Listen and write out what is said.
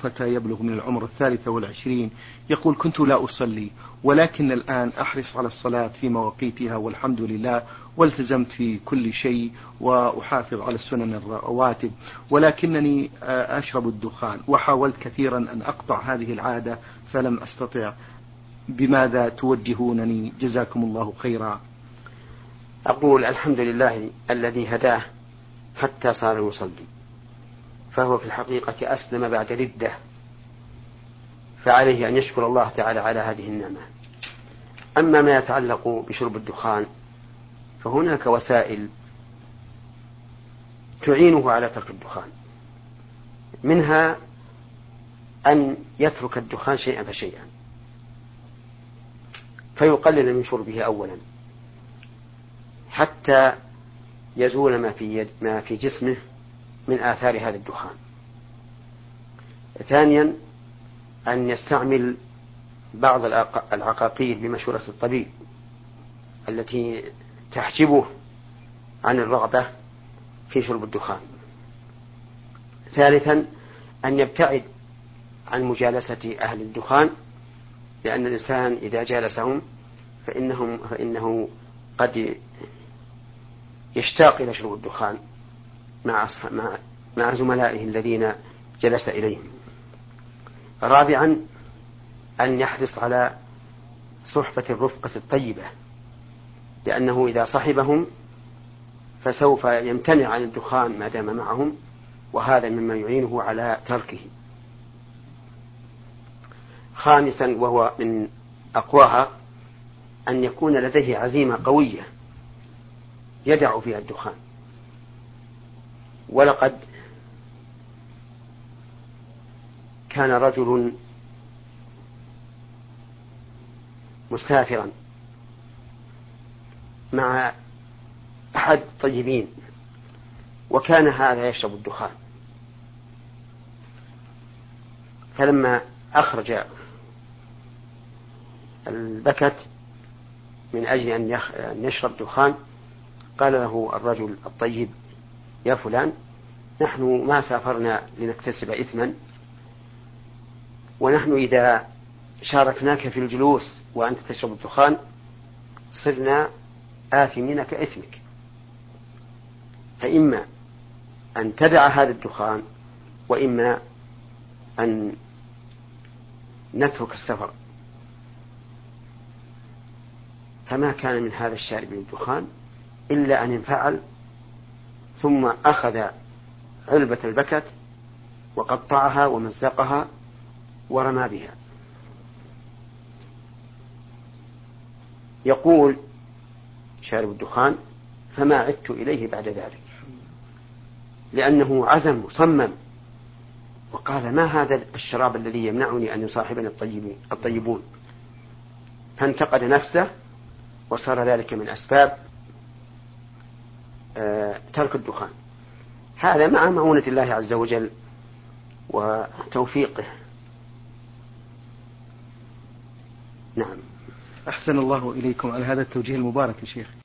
فتى يبلغ من العمر 23، يقول: كنت لا أصلي، ولكن الآن أحرص على الصلاة في مواقيتها والحمد لله، والتزمت في كل شيء وأحافظ على السنن الرواتب، ولكنني أشرب الدخان، وحاولت كثيرا أن أقطع هذه العادة فلم أستطع. بماذا توجهونني جزاكم الله خيرا؟ أقول الحمد لله الذي هداه حتى صار يصلي، فهو في الحقيقة أسلم بعد ردة، فعليه أن يشكر الله تعالى على هذه النعمة. أما ما يتعلق بشرب الدخان فهناك وسائل تعينه على ترك الدخان، منها أن يترك الدخان شيئا فشيئا، فيقلل من شربه أولا حتى يزول ما في جسمه من آثار هذا الدخان. ثانيا أن يستعمل بعض العقاقير بمشورة الطبيب التي تحجبه عن الرغبة في شرب الدخان. ثالثا أن يبتعد عن مجالسة أهل الدخان، لأن الإنسان إذا جالسهم فإنه قد يشتاق إلى شرب الدخان مع زملائه الذين جلس إليهم. رابعا أن يحرص على صحبة الرفقة الطيبة، لأنه إذا صحبهم فسوف يمتنع عن الدخان ما دام معهم، وهذا مما يعينه على تركه. خامسا وهو من أقواها أن يكون لديه عزيمة قوية يدع فيها الدخان. ولقد كان رجل مسافرا مع أحد الطيبين، وكان هذا يشرب الدخان، فلما أخرج البكت من أجل أن يشرب دخان قال له الرجل الطيب: يا فلان، نحن ما سافرنا لنكتسب إثما، ونحن إذا شاركناك في الجلوس وأنت تشرب الدخان صرنا آثمين كإثمك، فإما أن تدع هذا الدخان وإما أن نترك السفر. فما كان من هذا الشارب للدخان إلا أن انفعل، ثم أخذ علبة البكت وقطعها ومزقها ورمى بها. يقول شارب الدخان: فما عدت إليه بعد ذلك، لأنه عزم صمم وقال: ما هذا الشراب الذي يمنعني أن يصاحبني الطيبون؟ فانتقد نفسه، وصار ذلك من أسباب ترك الدخان. هذا مع معونة الله عز وجل وتوفيقه. نعم. أحسن الله إليكم على هذا التوجيه المبارك يا شيخ.